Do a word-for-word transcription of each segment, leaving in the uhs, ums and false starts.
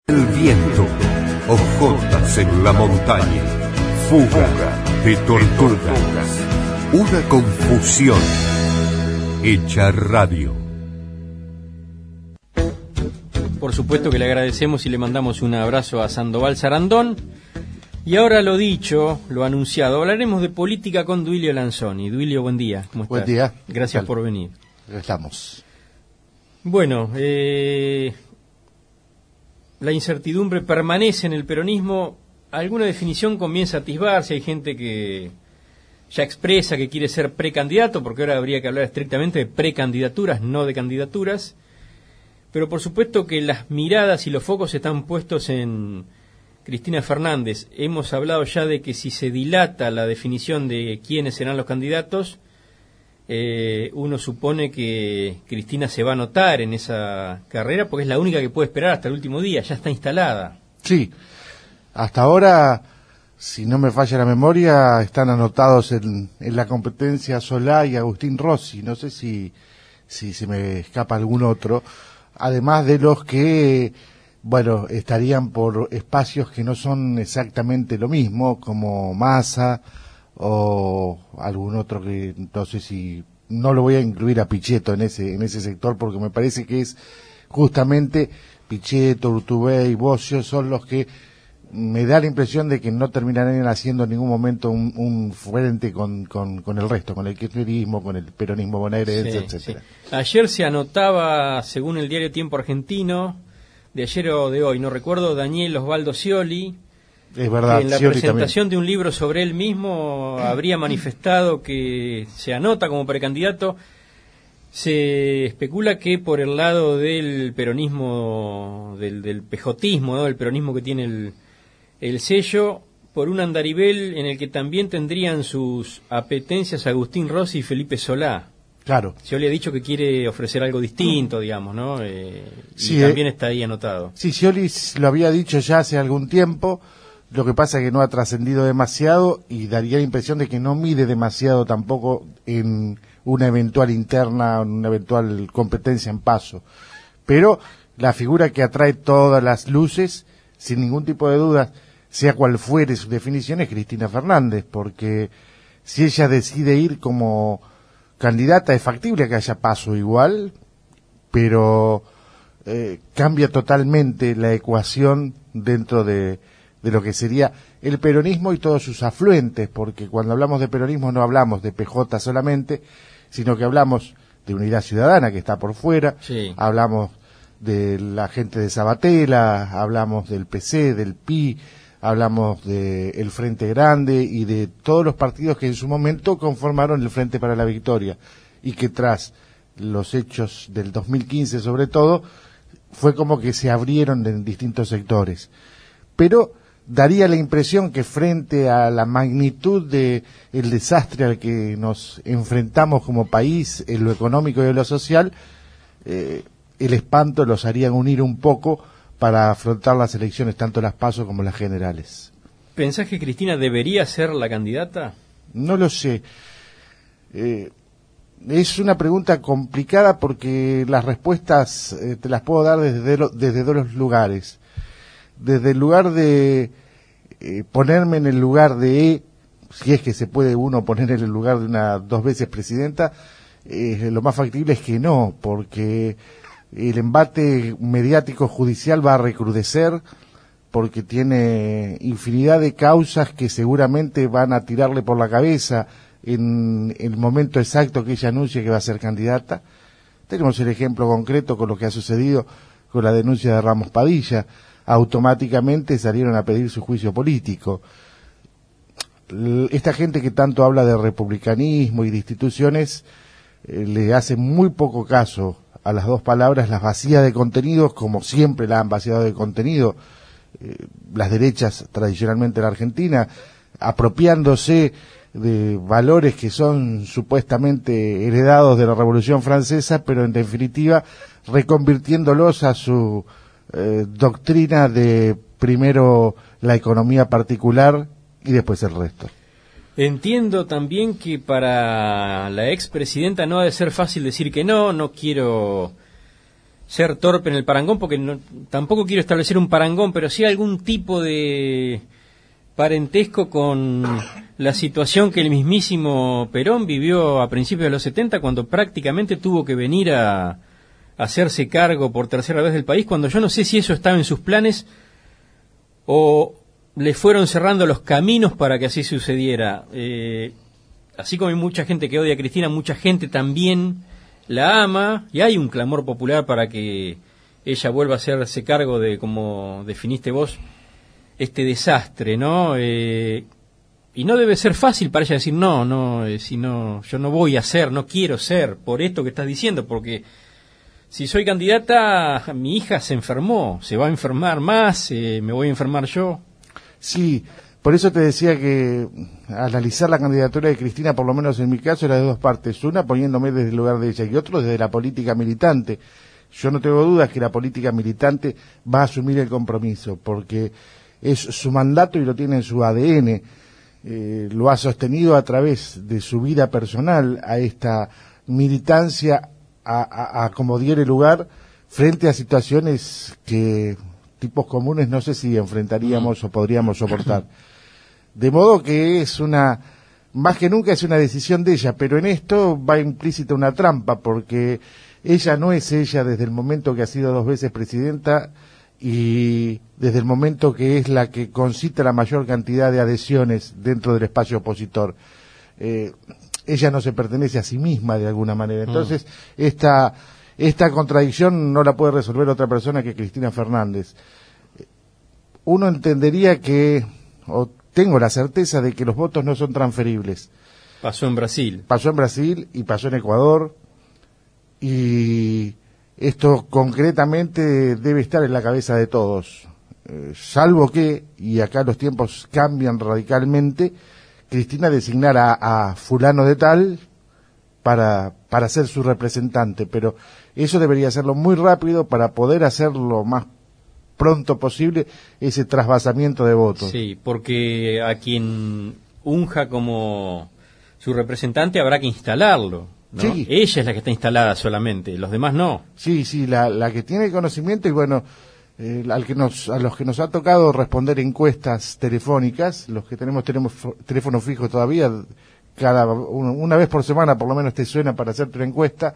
El viento, hojotas en la montaña, fuga de tortugas, una confusión hecha radio. Por supuesto que le agradecemos y le mandamos un abrazo a Sandoval Sarandón. Y ahora lo dicho, lo anunciado, hablaremos de política con Duilio Lanzoni. Duilio, buen día. ¿Cómo estás? Buen día. Gracias por venir. Estamos. Bueno, eh, la incertidumbre permanece en el peronismo. Alguna definición comienza a atisbarse. Hay gente que ya expresa que quiere ser precandidato, porque ahora habría que hablar estrictamente de precandidaturas, no de candidaturas. Pero por supuesto que las miradas y los focos están puestos en Cristina Fernández. Hemos hablado ya de que si se dilata la definición de quiénes serán los candidatos, eh, uno supone que Cristina se va a anotar en esa carrera, porque es la única que puede esperar hasta el último día, ya está instalada. Sí, hasta ahora, si no me falla la memoria, están anotados en, en la competencia Solá y Agustín Rossi. No sé si, si se me escapa algún otro, además de los que, bueno, estarían por espacios que no son exactamente lo mismo, como Massa o algún otro que no sé si, no lo voy a incluir a Pichetto en ese en ese sector, porque me parece que es justamente Pichetto, Urtubey y Bocio son los que me da la impresión de que no terminarán haciendo en ningún momento un, un frente con, con, con el resto, con el kirchnerismo, con el peronismo bonaerense, sí, etcétera. Sí. Ayer se anotaba, según el diario Tiempo Argentino, de ayer o de hoy, no recuerdo, Daniel Osvaldo Scioli, es verdad, en la Scioli presentación también de un libro sobre él mismo habría manifestado que se anota como precandidato. Se especula que por el lado del peronismo, del, del pejotismo, ¿no? El peronismo que tiene el, el sello, por un andarivel en el que también tendrían sus apetencias Agustín Rossi y Felipe Solá. Claro. Scioli ha dicho que quiere ofrecer algo distinto, digamos, ¿no? Eh, sí, y también eh, está ahí anotado. Sí, Scioli lo había dicho ya hace algún tiempo, lo que pasa es que no ha trascendido demasiado y daría la impresión de que no mide demasiado tampoco en una eventual interna, una eventual competencia en paso. Pero la figura que atrae todas las luces, sin ningún tipo de duda, sea cual fuere su definición, es Cristina Fernández, porque si ella decide ir como candidata, es factible que haya paso igual, pero eh, cambia totalmente la ecuación dentro de, de lo que sería el peronismo y todos sus afluentes, porque cuando hablamos de peronismo no hablamos de P J solamente, sino que hablamos de Unidad Ciudadana, que está por fuera, sí. Hablamos de la gente de Sabatella, hablamos del P C, del P I, hablamos de el Frente Grande y de todos los partidos que en su momento conformaron el Frente para la Victoria y que tras los hechos del dos mil quince sobre todo fue como que se abrieron en distintos sectores. Pero daría la impresión que frente a la magnitud de el desastre al que nos enfrentamos como país en lo económico y en lo social, eh, el espanto los haría unir un poco para afrontar las elecciones, tanto las PASO como las generales. ¿Pensás que Cristina debería ser la candidata? No lo sé. Eh, es una pregunta complicada porque las respuestas eh, te las puedo dar desde, lo, desde dos lugares. Desde el lugar de eh, ponerme en el lugar de, si es que se puede uno poner en el lugar de una dos veces presidenta, eh, lo más factible es que no, porque el embate mediático judicial va a recrudecer, porque tiene infinidad de causas que seguramente van a tirarle por la cabeza en el momento exacto que ella anuncie que va a ser candidata. Tenemos el ejemplo concreto con lo que ha sucedido con la denuncia de Ramos Padilla. Automáticamente salieron a pedir su juicio político. Esta gente que tanto habla de republicanismo y de instituciones eh, le hace muy poco caso a las dos palabras, las vacías de contenidos, como siempre la han vaciado de contenido eh, las derechas tradicionalmente en la Argentina, apropiándose de valores que son supuestamente heredados de la Revolución Francesa, pero en definitiva reconvirtiéndolos a su eh, doctrina de primero la economía particular y después el resto. Entiendo también que para la expresidenta no ha de ser fácil decir que no, no quiero ser torpe en el parangón, porque no, tampoco quiero establecer un parangón, pero sí algún tipo de parentesco con la situación que el mismísimo Perón vivió a principios de los setenta, cuando prácticamente tuvo que venir a, a hacerse cargo por tercera vez del país, cuando yo no sé si eso estaba en sus planes o le fueron cerrando los caminos para que así sucediera. Eh, así como hay mucha gente que odia a Cristina, mucha gente también la ama, y hay un clamor popular para que ella vuelva a hacerse cargo de, como definiste vos, este desastre, ¿no? Eh, y no debe ser fácil para ella decir, no, no, eh, si no, yo no voy a ser, no quiero ser, por esto que estás diciendo, porque si soy candidata, mi hija se enfermó, se va a enfermar más, eh, me voy a enfermar yo. Sí, por eso te decía que analizar la candidatura de Cristina, por lo menos en mi caso, era de dos partes. Una, poniéndome desde el lugar de ella, y otro, desde la política militante. Yo no tengo dudas que la política militante va a asumir el compromiso, porque es su mandato y lo tiene en su A D N. Eh, lo ha sostenido a través de su vida personal a esta militancia, a, a, a como diere lugar frente a situaciones que tipos comunes no sé si enfrentaríamos o podríamos soportar. De modo que es una, más que nunca es una decisión de ella, pero en esto va implícita una trampa, porque ella no es ella desde el momento que ha sido dos veces presidenta y desde el momento que es la que concita la mayor cantidad de adhesiones dentro del espacio opositor. Eh, ella no se pertenece a sí misma de alguna manera. Entonces, mm. esta, esta contradicción no la puede resolver otra persona que Cristina Fernández. Uno entendería que, o tengo la certeza de que los votos no son transferibles. Pasó en Brasil. Pasó en Brasil y pasó en Ecuador, y esto concretamente debe estar en la cabeza de todos, eh, salvo que, y acá los tiempos cambian radicalmente, Cristina designara a, a fulano de tal para, para ser su representante, pero eso debería hacerlo muy rápido para poder hacerlo más pronto posible, ese trasvasamiento de votos. Sí, porque a quien unja como su representante habrá que instalarlo, ¿no? Sí. Ella es la que está instalada solamente, los demás no. Sí, sí, la, la que tiene conocimiento, y bueno, eh, al que nos, a los que nos ha tocado responder encuestas telefónicas, los que tenemos, tenemos teléfono fijo todavía, cada una vez por semana por lo menos te suena para hacerte una encuesta,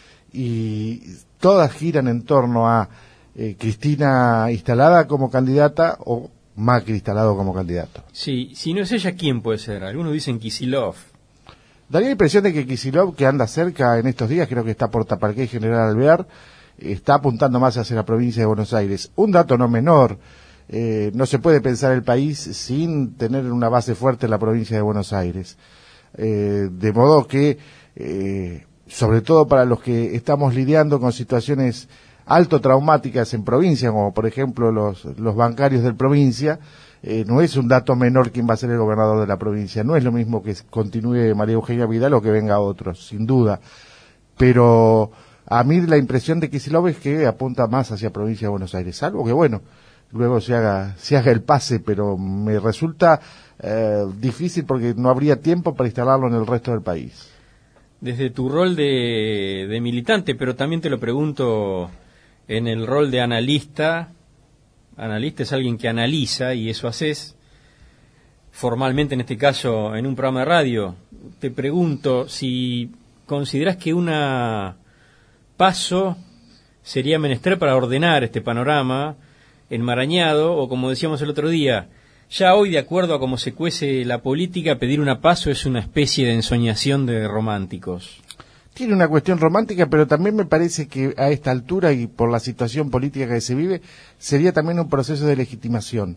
y todas giran en torno a eh, Cristina instalada como candidata o Macri instalado como candidato. Sí, si no es ella, ¿quién puede ser? Algunos dicen Kicillof. Daría la impresión de que Kicillof, que anda cerca en estos días, creo que está por Taparqué y General Alvear, está apuntando más hacia la provincia de Buenos Aires. Un dato no menor, eh, no se puede pensar el país sin tener una base fuerte en la provincia de Buenos Aires. Eh, de modo que, eh, sobre todo para los que estamos lidiando con situaciones alto traumáticas en provincia, como por ejemplo los, los bancarios de provincia, Eh, no es un dato menor quién va a ser el gobernador de la provincia. No es lo mismo que continúe María Eugenia Vidal o que venga otro, sin duda. Pero a mí la impresión de Kicillof es que apunta más hacia provincia de Buenos Aires, salvo que bueno, luego se haga, se haga el pase, pero me resulta eh, difícil porque no habría tiempo para instalarlo en el resto del país. Desde tu rol de, de militante, pero también te lo pregunto en el rol de analista. Analista es alguien que analiza, y eso haces formalmente, en este caso en un programa de radio. Te pregunto si consideras que una paso sería menester para ordenar este panorama enmarañado, o como decíamos el otro día, ya hoy, de acuerdo a cómo se cuece la política, pedir una paso es una especie de ensoñación de románticos. Tiene una cuestión romántica, pero también me parece que a esta altura y por la situación política que se vive, sería también un proceso de legitimación.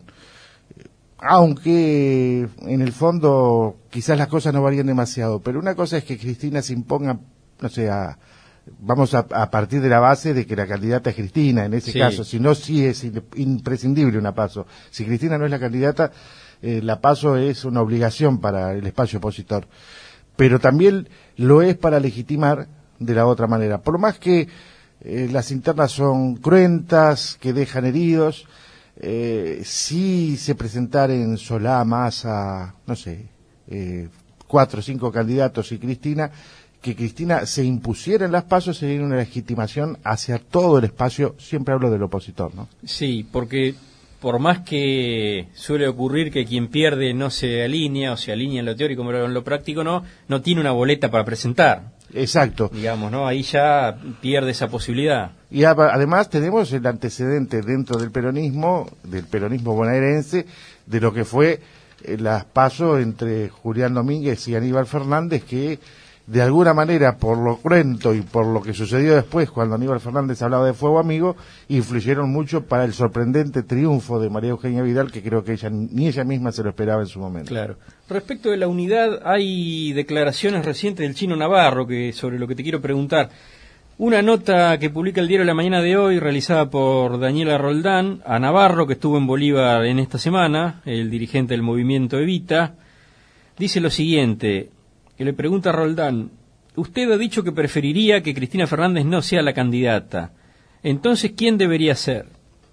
Aunque en el fondo quizás las cosas no varían demasiado, pero una cosa es que Cristina se imponga, no sé, a, vamos a, a partir de la base de que la candidata es Cristina, en ese sí. caso, si no, sí es imprescindible una paso. Si Cristina no es la candidata, eh, la paso es una obligación para el espacio opositor. Pero también lo es para legitimar de la otra manera. Por más que eh, las internas son cruentas, que dejan heridos, eh, si se presentara en Solá, Massa, no sé, eh, cuatro o cinco candidatos y Cristina, que Cristina se impusiera en las PASO sería una legitimación hacia todo el espacio, siempre hablo del opositor, ¿no? Sí, porque por más que suele ocurrir que quien pierde no se alinea, o se alinea en lo teórico pero en lo práctico no, no tiene una boleta para presentar. Exacto. Digamos, ¿no? Ahí ya pierde esa posibilidad. Y a, además tenemos el antecedente dentro del peronismo, del peronismo bonaerense, de lo que fue eh, las PASO entre Julián Domínguez y Aníbal Fernández, que de alguna manera, por lo cruento y por lo que sucedió después, cuando Aníbal Fernández hablaba de fuego amigo, influyeron mucho para el sorprendente triunfo de María Eugenia Vidal, que creo que ella ni ella misma se lo esperaba en su momento. Claro. Respecto de la unidad, hay declaraciones recientes del Chino Navarro que sobre lo que te quiero preguntar. Una nota que publica el diario La Mañana de hoy, realizada por Daniela Roldán, a Navarro, que estuvo en Bolívar en esta semana, el dirigente del movimiento Evita, dice lo siguiente, que le pregunta a Roldán: usted ha dicho que preferiría que Cristina Fernández no sea la candidata. Entonces, ¿quién debería ser?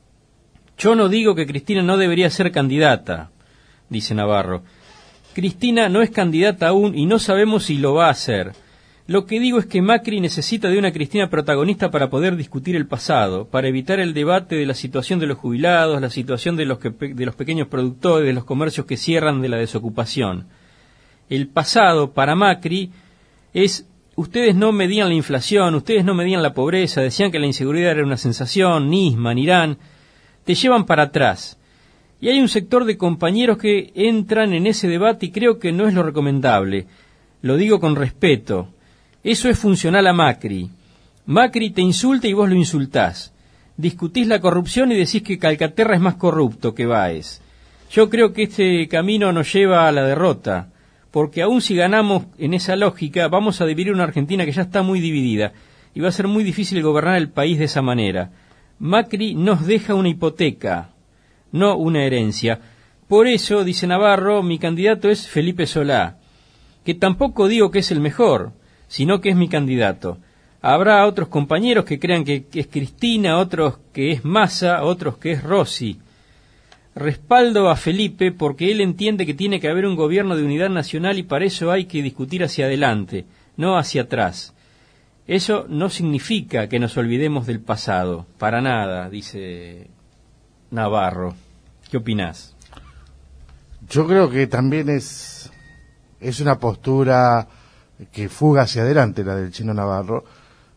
Yo no digo que Cristina no debería ser candidata, dice Navarro. Cristina no es candidata aún y no sabemos si lo va a hacer. Lo que digo es que Macri necesita de una Cristina protagonista para poder discutir el pasado, para evitar el debate de la situación de los jubilados, la situación de los, que, de los pequeños productores, de los comercios que cierran, de la desocupación. El pasado, para Macri, es: ustedes no medían la inflación, ustedes no medían la pobreza, decían que la inseguridad era una sensación, Nisman, Irán, te llevan para atrás. Y hay un sector de compañeros que entran en ese debate y creo que no es lo recomendable. Lo digo con respeto. Eso es funcional a Macri. Macri te insulta y vos lo insultás. Discutís la corrupción y decís que Calcaterra es más corrupto que Báez. Yo creo que este camino nos lleva a la derrota, porque aún si ganamos en esa lógica, vamos a dividir una Argentina que ya está muy dividida, y va a ser muy difícil gobernar el país de esa manera. Macri nos deja una hipoteca, no una herencia. Por eso, dice Navarro, mi candidato es Felipe Solá, que tampoco digo que es el mejor, sino que es mi candidato. Habrá otros compañeros que crean que, que es Cristina, otros que es Massa, otros que es Rossi. Respaldo a Felipe porque él entiende que tiene que haber un gobierno de unidad nacional y para eso hay que discutir hacia adelante, no hacia atrás. Eso no significa que nos olvidemos del pasado, para nada, dice Navarro. ¿Qué opinás? Yo creo que también es, es una postura que fuga hacia adelante la del Chino Navarro,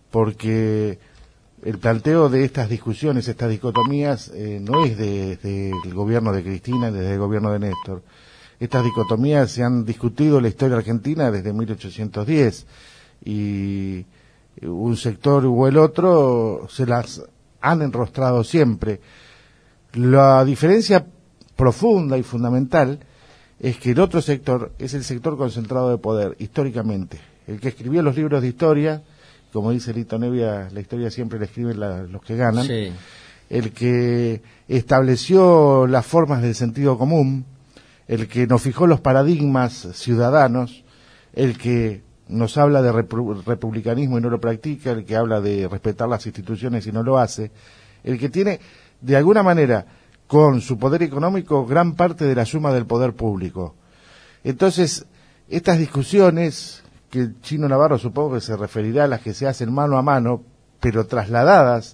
porque el planteo de estas discusiones, estas dicotomías, eh, no es del de, de gobierno de Cristina, desde el gobierno de Néstor. Estas dicotomías se han discutido en la historia argentina desde mil ochocientos diez y un sector u el otro se las han enrostrado siempre. La diferencia profunda y fundamental es que el otro sector es el sector concentrado de poder, históricamente. El que escribió los libros de historia, como dice Lito Nevia, la historia siempre la escriben la, los que ganan. Sí. El que estableció las formas del sentido común, el que nos fijó los paradigmas ciudadanos, el que nos habla de repu- republicanismo y no lo practica, el que habla de respetar las instituciones y no lo hace, el que tiene, de alguna manera, con su poder económico, gran parte de la suma del poder público. Entonces, estas discusiones, que el Chino Navarro supongo que se referirá a las que se hacen mano a mano, pero trasladadas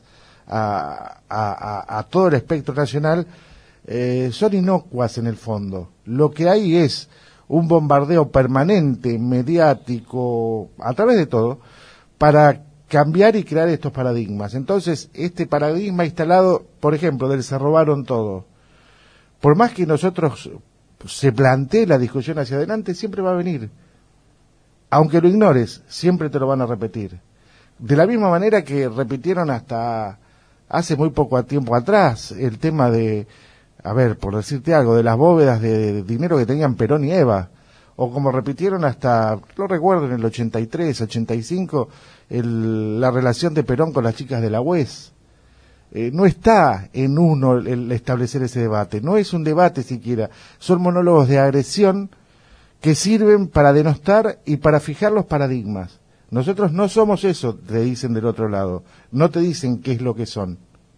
a, a, a, a todo el espectro nacional, eh, son inocuas en el fondo. Lo que hay es un bombardeo permanente, mediático, a través de todo, para cambiar y crear estos paradigmas. Entonces, este paradigma instalado, por ejemplo, del se robaron todo, por más que nosotros se plantee la discusión hacia adelante, siempre va a venir. Aunque lo ignores, siempre te lo van a repetir. De la misma manera que repitieron hasta hace muy poco tiempo atrás el tema de, a ver, por decirte algo, de las bóvedas de dinero que tenían Perón y Eva, o como repitieron hasta, lo recuerdo, en el ochenta y tres, ochenta y cinco, el, la relación de Perón con las chicas de la U E S. Eh, no está en uno el, el establecer ese debate, no es un debate siquiera, son monólogos de agresión que sirven para denostar y para fijar los paradigmas. Nosotros no somos eso, te dicen del otro lado, no te dicen qué es lo que son.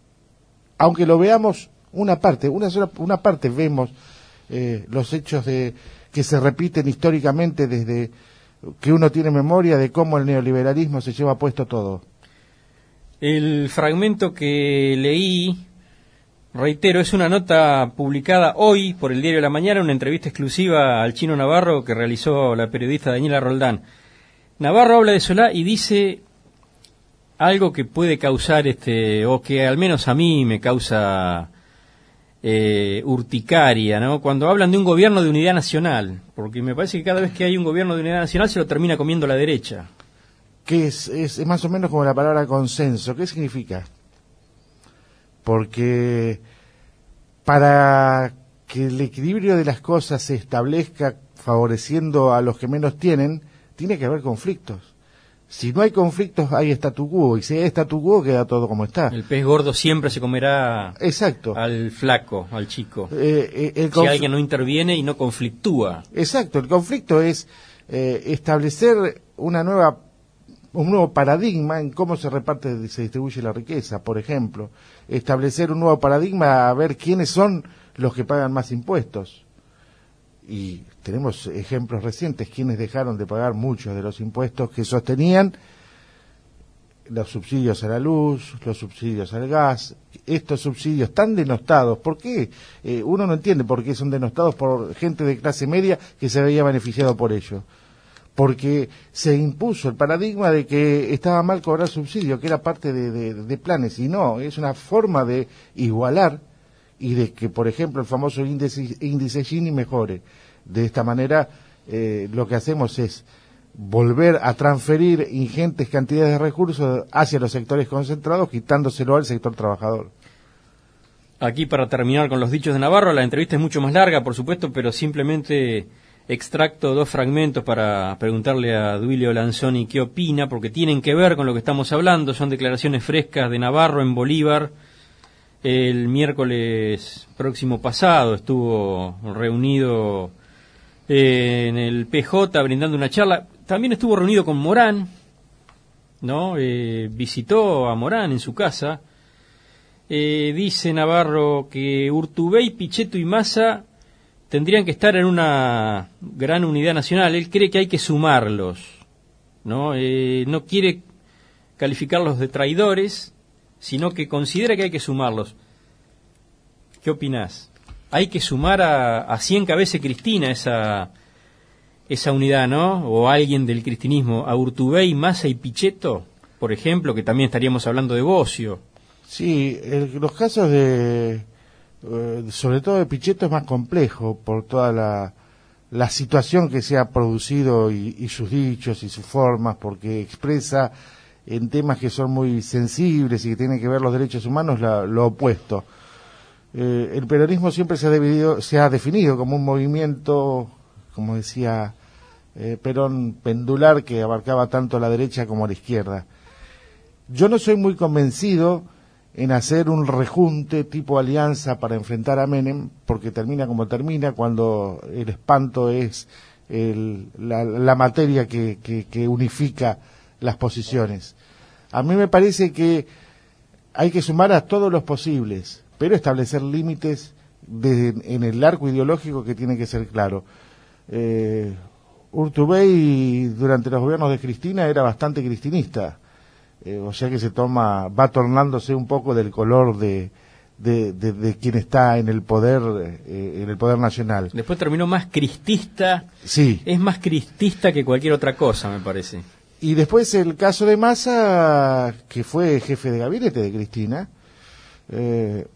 Aunque lo veamos una parte, una sola, una parte vemos eh, los hechos de que se repiten históricamente desde que uno tiene memoria de cómo el neoliberalismo se lleva puesto todo. El fragmento que leí, reitero, es una nota publicada hoy por el Diario de la Mañana, una entrevista exclusiva al Chino Navarro que realizó la periodista Daniela Roldán. Navarro habla de Solá y dice algo que puede causar, este, o que al menos a mí me causa eh, urticaria, ¿no? Cuando hablan de un gobierno de unidad nacional, porque me parece que cada vez que hay un gobierno de unidad nacional se lo termina comiendo la derecha. Que es, es, es más o menos como la palabra consenso. ¿Qué significa? Porque para que el equilibrio de las cosas se establezca favoreciendo a los que menos tienen, tiene que haber conflictos. Si no hay conflictos, hay statu quo, y si hay statu quo, queda todo como está. El pez gordo siempre se comerá Exacto. al flaco, al chico. Eh, eh, el si alguien no interviene y no conflictúa. Exacto, el conflicto es eh, establecer una nueva un nuevo paradigma en cómo se reparte y se distribuye la riqueza, por ejemplo. Establecer un nuevo paradigma a ver quiénes son los que pagan más impuestos. Y tenemos ejemplos recientes, quienes dejaron de pagar muchos de los impuestos que sostenían los subsidios a la luz, los subsidios al gas, estos subsidios tan denostados. ¿Por qué? Eh, uno no entiende por qué son denostados por gente de clase media que se veía beneficiado por ello. Porque se impuso el paradigma de que estaba mal cobrar subsidio, que era parte de, de, de planes, y no, es una forma de igualar y de que, por ejemplo, el famoso índice, índice Gini mejore. De esta manera, eh, lo que hacemos es volver a transferir ingentes cantidades de recursos hacia los sectores concentrados, quitándoselo al sector trabajador. Aquí, para terminar con los dichos de Navarro, la entrevista es mucho más larga, por supuesto, pero simplemente extracto dos fragmentos para preguntarle a Duilio Lanzoni qué opina, porque tienen que ver con lo que estamos hablando. Son declaraciones frescas de Navarro en Bolívar. El miércoles próximo pasado estuvo reunido eh, en el P J brindando una charla. También estuvo reunido con Morán, ¿no? Eh, visitó a Morán en su casa. Eh, dice Navarro que Urtubey, Pichetto y Massa tendrían que estar en una gran unidad nacional. Él cree que hay que sumarlos, ¿no? Eh, no quiere calificarlos de traidores, sino que considera que hay que sumarlos. ¿Qué opinás? Hay que sumar a, a cien cabezas Cristina esa, esa unidad, ¿no? O alguien del cristinismo, a Urtubey, Massa y Pichetto, por ejemplo, que también estaríamos hablando de Bocio. Sí, el, los casos de... sobre todo de Pichetto es más complejo por toda la, la situación que se ha producido y, y sus dichos y sus formas, porque expresa en temas que son muy sensibles y que tienen que ver los derechos humanos la, lo opuesto. Eh, el peronismo siempre se ha, dividido, se ha definido como un movimiento, como decía eh, Perón, pendular, que abarcaba tanto a la derecha como a la izquierda. Yo no soy muy convencido en hacer un rejunte tipo alianza para enfrentar a Menem, porque termina como termina, cuando el espanto es el, la, la materia que, que, que unifica las posiciones. A mí me parece que hay que sumar a todos los posibles, pero establecer límites de, en el arco ideológico que tiene que ser claro. Eh, Urtubey durante los gobiernos de Cristina era bastante cristinista. Eh, o sea que se toma, va tornándose un poco del color de, de, de, de quien está en el poder, eh, en el poder nacional. Después terminó más cristista. Sí. Es más cristista que cualquier otra cosa, me parece. Y después el caso de Massa, que fue jefe de gabinete de Cristina. Eh,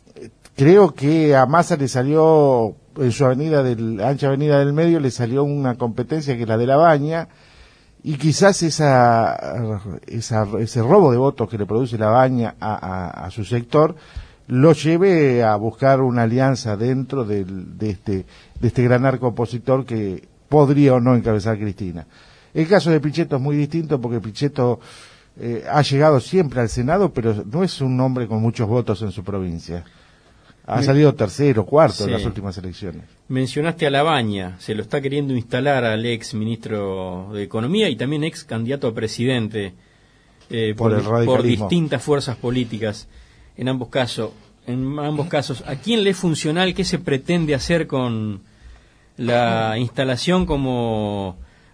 creo que a Massa le salió, en su avenida del, ancha avenida del medio, le salió una competencia que es la de La Baña. Y quizás esa, esa, ese robo de votos que le produce La Baña a, a, a su sector lo lleve a buscar una alianza dentro del, de, este, de este gran arco opositor que podría o no encabezar Cristina. El caso de Pichetto es muy distinto porque Pichetto eh, ha llegado siempre al Senado, pero no es un hombre con muchos votos en su provincia. Ha salido tercero, cuarto sí. en las últimas elecciones. Mencionaste a La Baña, se lo está queriendo instalar al ex ministro de Economía y también ex candidato a presidente eh, por, por, el por distintas fuerzas políticas. En ambos casos, en ambos casos, ¿a quién le es funcional? ¿Qué se pretende hacer con la instalación como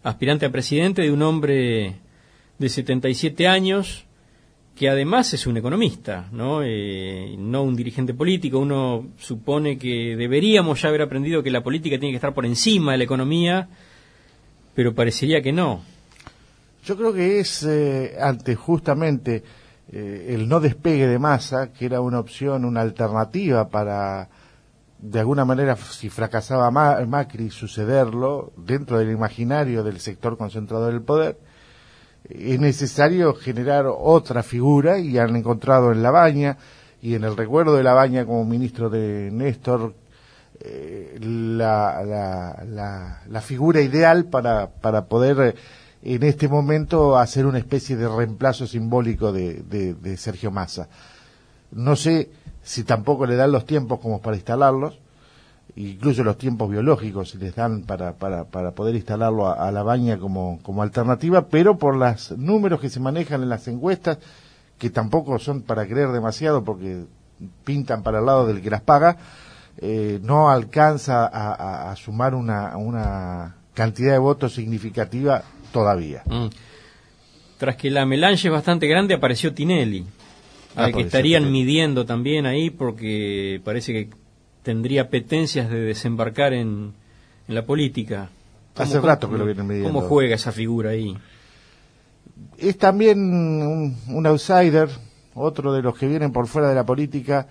aspirante a presidente de un hombre de setenta y siete años, que además es un economista, ¿no? Eh, no un dirigente político. Uno supone que deberíamos ya haber aprendido que la política tiene que estar por encima de la economía, pero parecería que no. Yo creo que es eh, ante justamente eh, el no despegue de Massa, que era una opción, una alternativa para, de alguna manera, si fracasaba Ma- Macri, sucederlo dentro del imaginario del sector concentrado del poder. Es necesario generar otra figura, y han encontrado en Labaña y en el recuerdo de Labaña como ministro de Néstor eh, la, la, la, la figura ideal para, para poder eh, en este momento hacer una especie de reemplazo simbólico de, de, de Sergio Massa. No sé si tampoco le dan los tiempos como para instalarlos, incluso los tiempos biológicos si les dan para, para, para poder instalarlo a, a Labaña como, como alternativa, pero por los números que se manejan en las encuestas, que tampoco son para creer demasiado porque pintan para el lado del que las paga, eh, no alcanza a, a, a sumar una, una cantidad de votos significativa todavía. Mm. Tras que la melange es bastante grande, apareció Tinelli, Ah, al que puede ser estarían Tinelli. midiendo también ahí, porque parece que tendría petencias de desembarcar en, en la política. Hace rato que lo vienen midiendo. ¿Cómo juega esa figura ahí? Es también un, un outsider, otro de los que vienen por fuera de la política,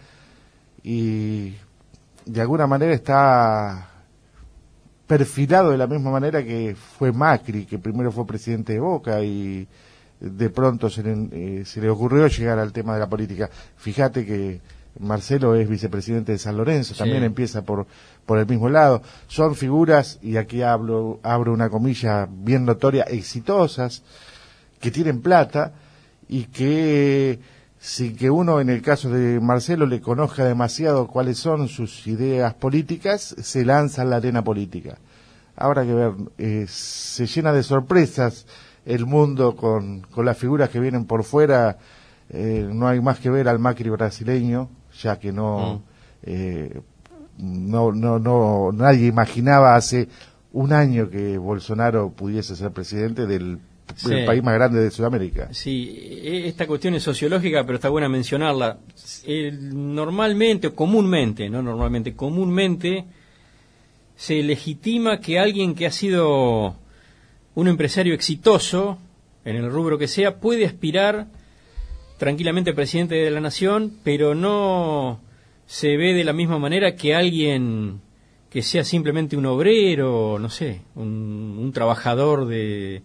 y de alguna manera está perfilado de la misma manera que fue Macri, que primero fue presidente de Boca y de pronto se le, eh, se le ocurrió llegar al tema de la política. Fíjate que Marcelo es vicepresidente de San Lorenzo, también Sí. empieza por por el mismo lado. Son figuras, y aquí hablo, abro una comilla bien notoria, exitosas, que tienen plata y que, sin que uno, en el caso de Marcelo, le conozca demasiado cuáles son sus ideas políticas, se lanza a la arena política. Habrá que ver, eh, se llena de sorpresas el mundo con, con las figuras que vienen por fuera. Eh, no hay más que ver al Macri brasileño, ya que no, Mm. eh, no, no, no, nadie imaginaba hace un año que Bolsonaro pudiese ser presidente del, Sí. del país más grande de Sudamérica. Sí, e- esta cuestión es sociológica, pero está buena mencionarla. Eh, normalmente, o comúnmente, no normalmente, comúnmente se legitima que alguien que ha sido un empresario exitoso, en el rubro que sea, puede aspirar tranquilamente a presidente de la nación, pero no se ve de la misma manera que alguien que sea simplemente un obrero, no sé, un, un trabajador de,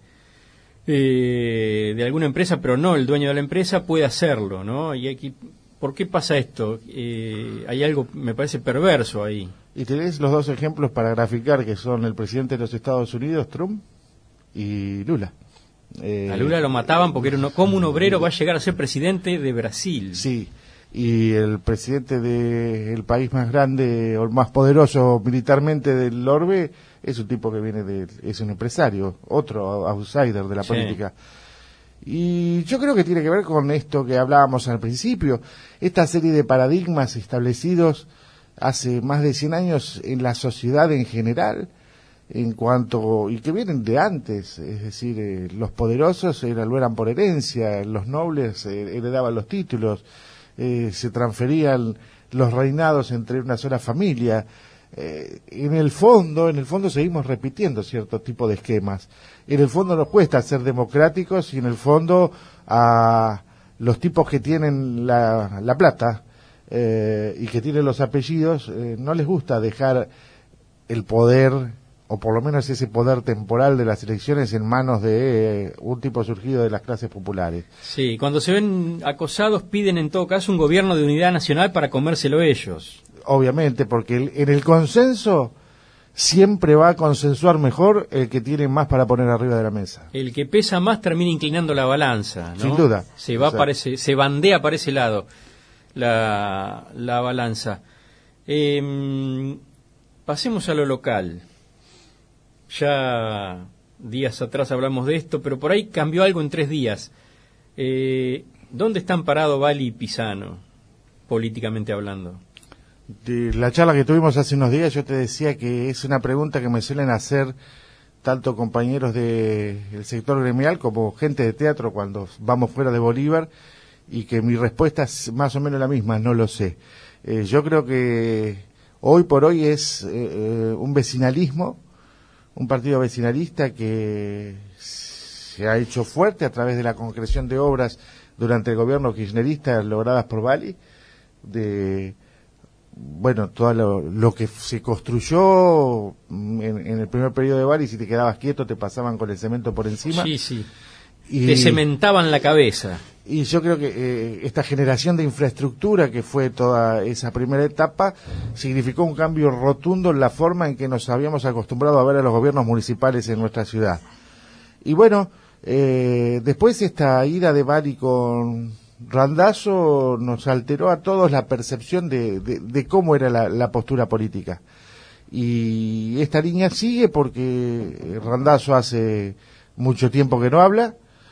de de alguna empresa, pero no el dueño de la empresa, puede hacerlo, ¿no? Y aquí, ¿por qué pasa esto? Eh, hay algo, me parece, perverso ahí. Y tenés los dos ejemplos para graficar, que son el presidente de los Estados Unidos, Trump, y Lula. Eh, A Lula lo mataban porque era uno, como un obrero va a llegar a ser presidente de Brasil. Sí, y el presidente del país más grande o el más poderoso militarmente del orbe es un tipo que viene de, es un empresario, otro outsider de la Sí. política. Y yo creo que tiene que ver con esto que hablábamos al principio, esta serie de paradigmas establecidos hace más de cien años en la sociedad en general, en cuanto, y que vienen de antes, es decir, eh, los poderosos era, lo eran por herencia, los nobles eh, heredaban los títulos, eh, se transferían los reinados entre una sola familia. Eh, en el fondo, en el fondo seguimos repitiendo cierto tipo de esquemas. En el fondo nos cuesta ser democráticos y en el fondo a los tipos que tienen la, la plata eh, y que tienen los apellidos eh, no les gusta dejar el poder, o por lo menos ese poder temporal de las elecciones, en manos de eh, un tipo surgido de las clases populares. Sí, cuando se ven acosados piden en todo caso un gobierno de unidad nacional para comérselo ellos. Obviamente, porque el- en el consenso siempre va a consensuar mejor el que tiene más para poner arriba de la mesa. El que pesa más termina inclinando la balanza, ¿no? Sin duda. Se va O sea, para ese- se bandea para ese lado la, la balanza. Eh, pasemos a lo local. Ya días atrás hablamos de esto, pero por ahí cambió algo en tres días. Eh, ¿Dónde están parados Valli y Pisano, políticamente hablando? De la charla que tuvimos hace unos días yo te decía que es una pregunta que me suelen hacer tanto compañeros del sector gremial como gente de teatro cuando vamos fuera de Bolívar, y que mi respuesta es más o menos la misma, no lo sé. Eh, yo creo que hoy por hoy es eh, un vecinalismo, un partido vecinalista que se ha hecho fuerte a través de la concreción de obras durante el gobierno kirchnerista logradas por Bali, de bueno, todo lo, lo que se construyó en, en el primer periodo de Bali, si te quedabas quieto te pasaban con el cemento por encima. Sí, sí. Y, te cementaban la cabeza. Y yo creo que eh, esta generación de infraestructura que fue toda esa primera etapa significó un cambio rotundo en la forma en que nos habíamos acostumbrado a ver a los gobiernos municipales en nuestra ciudad. Y bueno, eh, después esta ida de Bali con Randazzo nos alteró a todos la percepción de, de, de cómo era la, la postura política. Y esta línea sigue porque Randazzo hace mucho tiempo que no habla,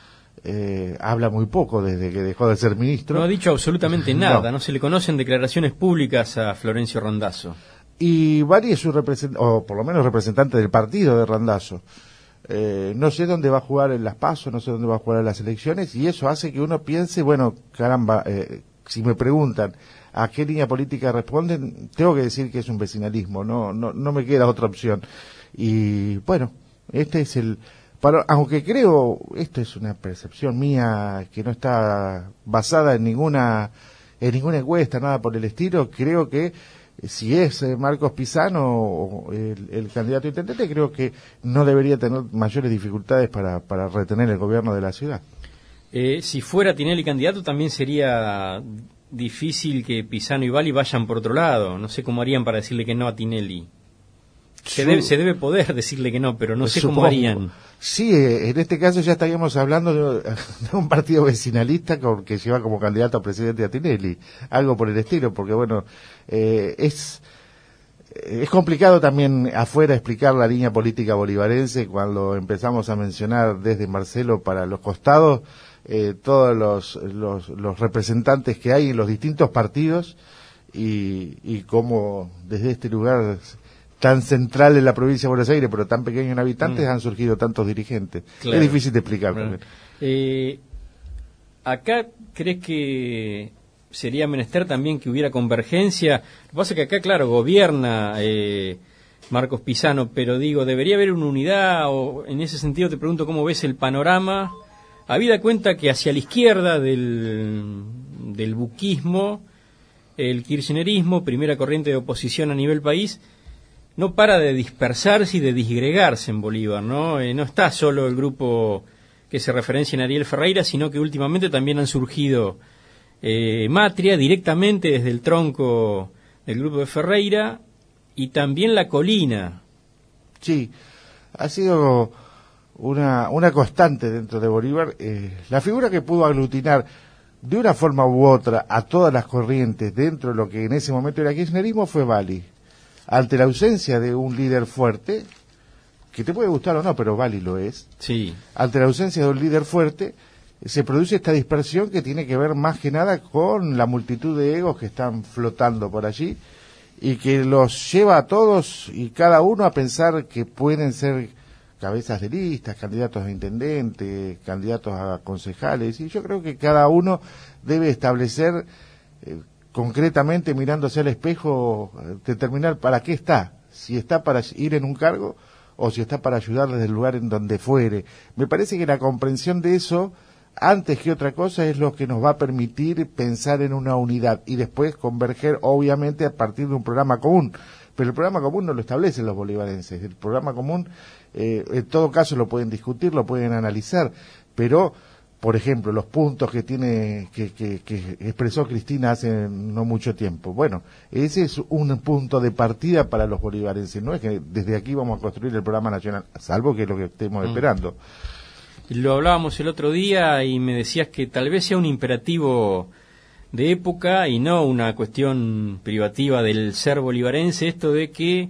eh, habla muy poco desde que dejó de ser ministro. No ha dicho absolutamente nada, no, no se le conocen declaraciones públicas a Florencio Randazzo. Y Bari es su representante, o por lo menos representante del partido de Randazzo. Eh, no sé dónde va a jugar en las PASO, no sé dónde va a jugar en las elecciones, y eso hace que uno piense, bueno, caramba, eh, si me preguntan a qué línea política responden, tengo que decir que es un vecinalismo, no, no, no me queda otra opción. Y bueno, este es el, para, aunque creo, esto es una percepción mía que no está basada en ninguna, en ninguna encuesta, nada por el estilo, creo que si es eh, Marcos Pisano el, el candidato a intendente, creo que no debería tener mayores dificultades para, para retener el gobierno de la ciudad. Eh, si fuera Tinelli candidato, también sería difícil que Pisano y Bali vayan por otro lado. No sé cómo harían para decirle que no a Tinelli. Se, Yo, debe, se debe poder decirle que no, pero no sé supongo, cómo harían. Sí, eh, en este caso ya estaríamos hablando de, de un partido vecinalista con, que lleva como candidato a presidente a Tinelli, algo por el estilo, porque bueno, eh, es es complicado también afuera explicar la línea política bolivarense cuando empezamos a mencionar desde Marcelo para los costados eh, todos los, los, los representantes que hay en los distintos partidos y, y cómo desde este lugar tan central en la provincia de Buenos Aires, pero tan pequeño en habitantes, mm. han surgido tantos dirigentes. Claro. Es difícil de explicar. Bueno. Eh, acá, ¿crees que sería menester también que hubiera convergencia? Lo que pasa es que acá, claro, gobierna eh, Marcos Pisano, pero digo, ¿debería haber una unidad? O en ese sentido te pregunto cómo ves el panorama, habida cuenta que hacia la izquierda del, del buquismo, el kirchnerismo, primera corriente de oposición a nivel país, no para de dispersarse y de disgregarse en Bolívar, ¿no? Eh, no está solo el grupo que se referencia en Ariel Ferreira, sino que últimamente también han surgido eh, Matria directamente desde el tronco del grupo de Ferreira y también La Colina. Sí, ha sido una, una constante dentro de Bolívar. Eh, la figura que pudo aglutinar de una forma u otra a todas las corrientes dentro de lo que en ese momento era kirchnerismo fue Bali. Ante la ausencia de un líder fuerte, que te puede gustar o no, pero Bali lo es, sí. Ante la ausencia de un líder fuerte, se produce esta dispersión que tiene que ver más que nada con la multitud de egos que están flotando por allí y que los lleva a todos y cada uno a pensar que pueden ser cabezas de listas, candidatos a intendente, candidatos a concejales, y yo creo que cada uno debe establecer eh, concretamente, mirándose al espejo, determinar para qué está, si está para ir en un cargo o si está para ayudar desde el lugar en donde fuere. Me parece que la comprensión de eso, antes que otra cosa, es lo que nos va a permitir pensar en una unidad y después converger, obviamente, a partir de un programa común. Pero el programa común no lo establecen los bolivarenses. El programa común, eh, en todo caso, lo pueden discutir, lo pueden analizar, pero por ejemplo, los puntos que tiene que, que, que expresó Cristina hace no mucho tiempo. Bueno, ese es un punto de partida para los bolivarenses. No es que desde aquí vamos a construir el programa nacional, salvo que es lo que estemos mm. esperando. Lo hablábamos el otro día y me decías que tal vez sea un imperativo de época y no una cuestión privativa del ser bolivarense, esto de que,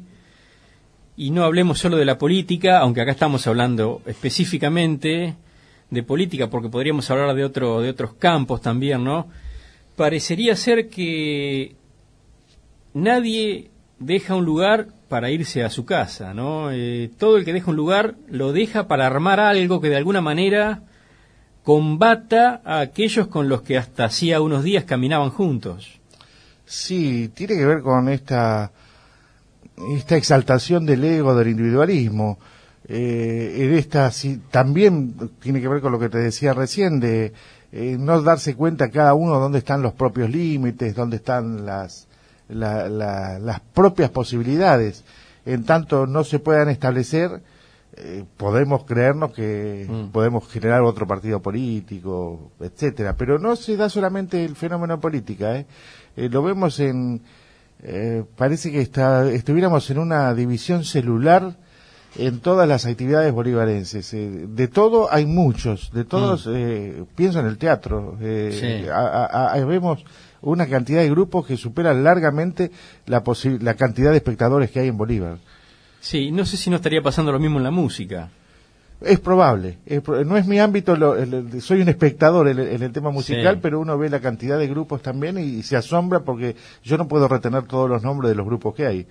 y no hablemos solo de la política, aunque acá estamos hablando específicamente de política, porque podríamos hablar de otro de otros campos también, ¿no? Parecería ser que nadie deja un lugar para irse a su casa, ¿no? Eh, todo el que deja un lugar lo deja para armar algo que de alguna manera combata a aquellos con los que hasta hacía unos días caminaban juntos. Sí, tiene que ver con esta esta exaltación del ego, del individualismo. Eh, en esta sí, también tiene que ver con lo que te decía recién, de eh, no darse cuenta cada uno dónde están los propios límites, dónde están las la, la, las propias posibilidades. En tanto no se puedan establecer, eh, podemos creernos que mm. podemos generar otro partido político, etcétera. Pero no se da solamente el fenómeno política, ¿eh? Eh, lo vemos en, eh, parece que está, estuviéramos en una división celular en todas las actividades bolivarenses. Eh, de todo hay muchos, de todos, mm. eh, pienso en el teatro, eh, sí. a, a, a, vemos una cantidad de grupos que superan largamente la, posi- la cantidad de espectadores que hay en Bolívar. Sí, no sé si no estaría pasando lo mismo en la música. Es probable, es pro- no es mi ámbito, lo, el, soy un espectador en el, en el tema musical, sí. Pero uno ve la cantidad de grupos también y, y se asombra porque yo no puedo retener todos los nombres de los grupos que hay.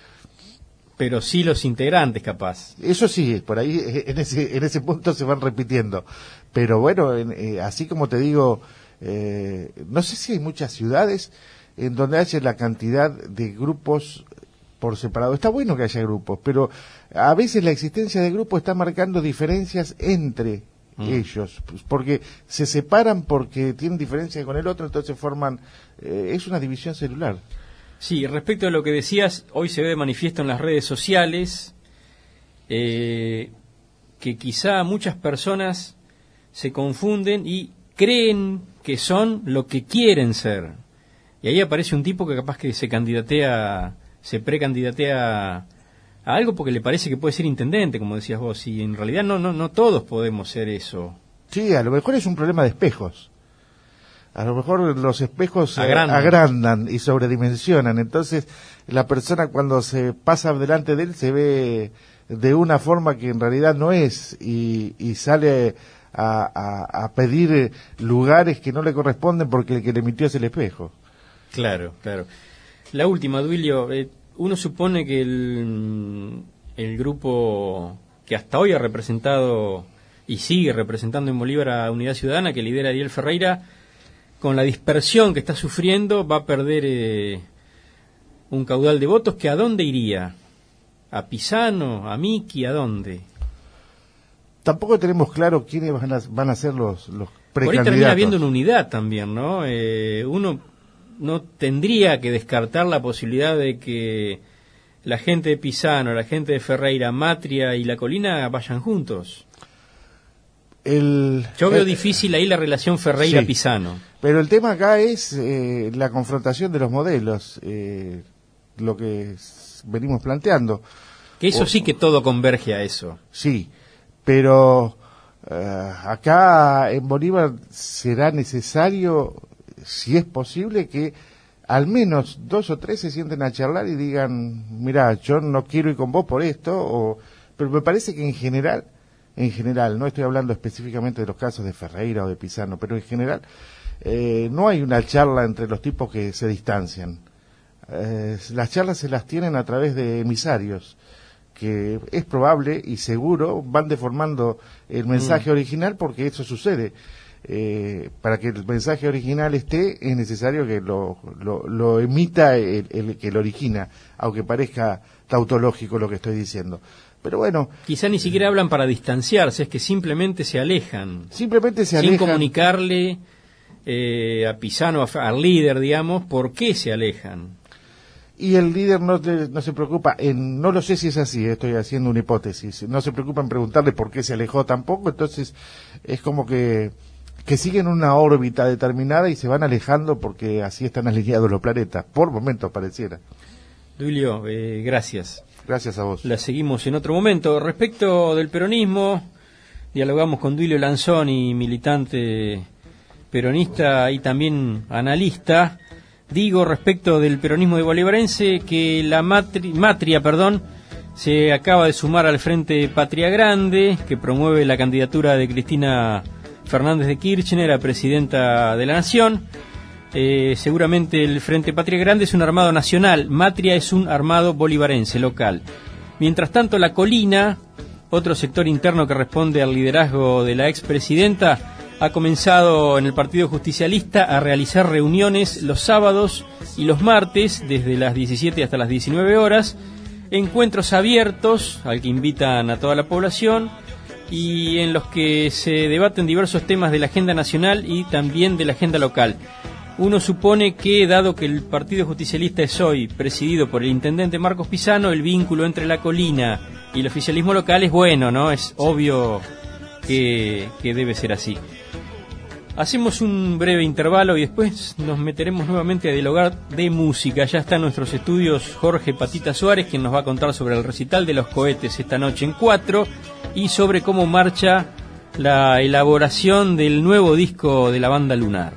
Pero sí los integrantes, capaz. Eso sí, por ahí en ese, en ese punto se van repitiendo. Pero bueno, en, eh, así como te digo, eh, no sé si hay muchas ciudades en donde haya la cantidad de grupos por separado. Está bueno que haya grupos, pero a veces la existencia de grupos está marcando diferencias entre mm. ellos, porque se separan porque tienen diferencias con el otro, entonces forman, eh, es una división celular. Sí, respecto a lo que decías, hoy se ve de manifiesto en las redes sociales eh, que quizá muchas personas se confunden y creen que son lo que quieren ser. Y ahí aparece un tipo que capaz que se candidatea, se precandidatea a algo porque le parece que puede ser intendente, como decías vos, y en realidad no, no, no todos podemos ser eso. Sí, a lo mejor es un problema de espejos. A lo mejor los espejos agrandan. agrandan y sobredimensionan, entonces la persona cuando se pasa delante de él se ve de una forma que en realidad no es y, y sale a, a, a pedir lugares que no le corresponden porque el que le emitió es el espejo. Claro, claro. La última, Duilio, eh, uno supone que el, el grupo que hasta hoy ha representado y sigue representando en Bolívar a Unidad Ciudadana, que lidera Ariel Ferreira, con la dispersión que está sufriendo, va a perder eh, un caudal de votos que ¿a dónde iría? ¿A Pisano? ¿A Miki? ¿A dónde? Tampoco tenemos claro quiénes van a, van a ser los, los precandidatos. Por ahí termina habiendo una unidad también, ¿no? Eh, uno no tendría que descartar la posibilidad de que la gente de Pisano, la gente de Ferreira, Matria y La Colina vayan juntos. El, Yo veo el, difícil ahí la relación Ferreira-Pisano. Sí, pero el tema acá es eh, la confrontación de los modelos, eh, lo que es, venimos planteando. Que eso o, sí que todo converge a eso. Sí, pero eh, acá en Bolívar será necesario, si es posible, que al menos dos o tres se sienten a charlar y digan, mira, yo no quiero ir con vos por esto, o, pero me parece que en general... En general, no estoy hablando específicamente de los casos de Ferreira o de Pisano, pero en general eh, no hay una charla entre los tipos que se distancian. Eh, las charlas se las tienen a través de emisarios, que es probable y seguro van deformando el mensaje mm. original porque eso sucede. Eh, para que el mensaje original esté, es necesario que lo, lo, lo emita el, el que lo origina, aunque parezca tautológico lo que estoy diciendo. Pero bueno, quizá ni siquiera hablan para distanciarse, es que simplemente se alejan. Simplemente se alejan. Sin comunicarle eh, a Pisano, a, al líder, digamos, por qué se alejan. Y el líder no, te, no se preocupa, en, no lo sé si es así, estoy haciendo una hipótesis, no se preocupa en preguntarle por qué se alejó tampoco, entonces es como que, que siguen una órbita determinada y se van alejando porque así están alineados los planetas, por momentos pareciera. Duilio, eh, gracias. Gracias a vos. La seguimos en otro momento. Respecto del peronismo, dialogamos con Duilio Lanzoni, militante peronista y también analista. Digo, respecto del peronismo de bolivarense, que la matri, Matria, perdón, se acaba de sumar al Frente Patria Grande, que promueve la candidatura de Cristina Fernández de Kirchner a presidenta de la Nación. Eh, seguramente el Frente Patria Grande es un armado nacional, Matria es un armado bolivarense, local. Mientras tanto, La Colina, otro sector interno que responde al liderazgo de la expresidenta, ha comenzado en el Partido Justicialista a realizar reuniones los sábados y los martes, desde las diecisiete hasta las diecinueve horas, encuentros abiertos al que invitan a toda la población y en los que se debaten diversos temas de la agenda nacional y también de la agenda local. Uno supone que, dado que el Partido Justicialista es hoy presidido por el intendente Marcos Pisano, el vínculo entre La Colina y el oficialismo local es bueno, ¿no? Es obvio que, que debe ser así. Hacemos un breve intervalo y después nos meteremos nuevamente a dialogar de música. Ya está en nuestros estudios Jorge Patita Suárez, quien nos va a contar sobre el recital de Los Cohetes esta noche en Cuatro y sobre cómo marcha la elaboración del nuevo disco de la banda Lunar.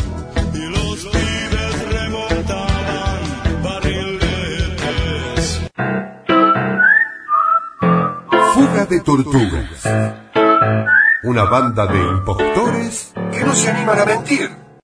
Fuga de Tortugas. Una banda de impostores que no se animan a mentir.